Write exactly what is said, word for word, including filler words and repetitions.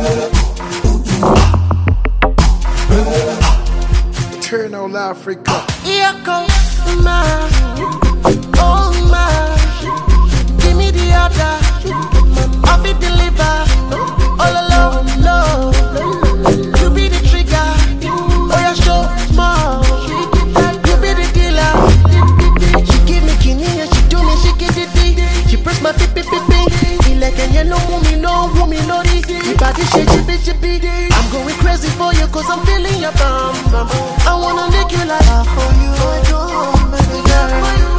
Eternal Africa. Yako, ma, oh ma, give me the order, I be deliver, all alone, low, you be the trigger, oh yeah, show more, you be the dealer, she give me kidney and she do me, she get it, she press my pee pee pee pee, he like and you know me, no woman, no di, you body shake, chippy chippy, I'm going crazy for you cause I'm feeling your bum, bum. I wanna make you like that for you, I do, baby girl.